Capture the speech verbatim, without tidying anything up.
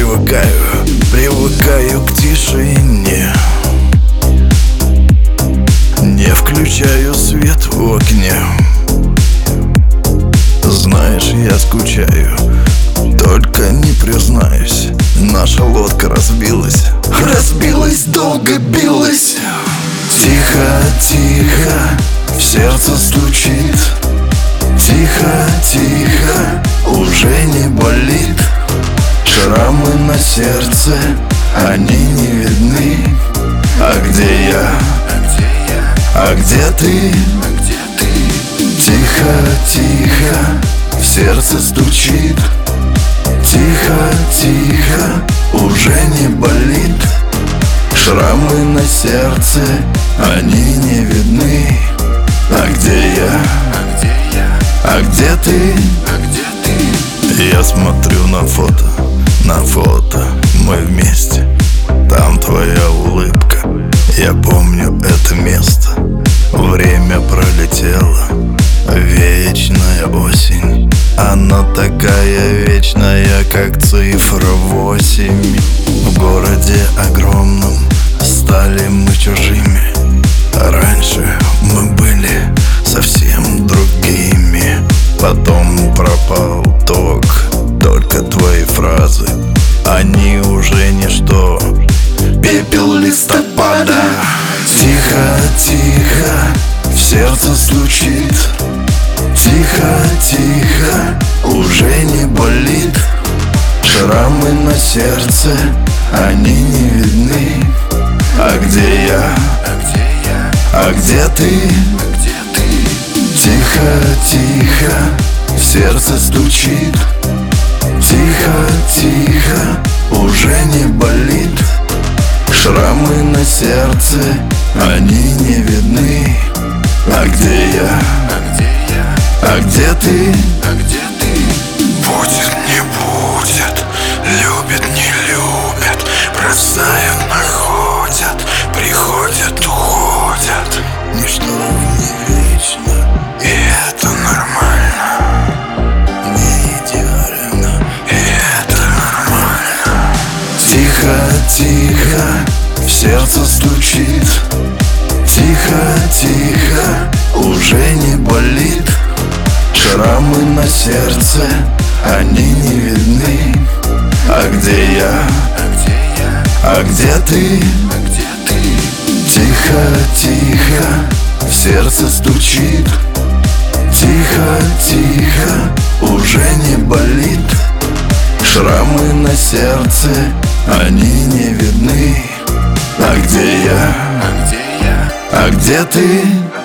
привыкаю, привыкаю к тишине. Не включаю свет в окне. Знаешь, я скучаю, только не признаюсь. Наша лодка разбилась, разбилась, долго билась. Тихо, тихо, в сердце стучит. Тихо, тихо, уже не болит. Шрамы на сердце, они не видны. А где я? А где ты? Тихо, тихо, в сердце стучит. Тихо, тихо, уже не болит. Шрамы на сердце, они не видны. А где я? А где ты? Я смотрю на фото, на фото, мы вместе. Там твоя улыбка, я помню это место. Время пролетело, вечная осень. Она такая вечная, как цифра восемь. В городе огромном стали мы чужими. Раньше мы были совсем другими. Потом пропал ток, только твои фразы, они уже ничто. Пепел листопада. Тихо, тихо, в сердце стучит. Тихо, тихо, уже не болит. Шрамы на сердце, они не видны. А где я? А где ты? Тихо, тихо, в сердце стучит. Тихо, тихо, уже не болит. Шрамы на сердце, они не видны. А где я? А где ты? Будет, не будет, любит, не любит, бросают, находят, приходят, уходят. Ничто не вечно, и это нормально. не идеально, и это нормально. Тихо, тихо, в сердце стучит. Тихо, тихо, уже не болит. Шрамы на сердце, они не видны. А где я? А где ты? Тихо, тихо, в сердце стучит. Тихо, тихо, уже не болит. Шрамы на сердце, они не видны. А где я? А где ты?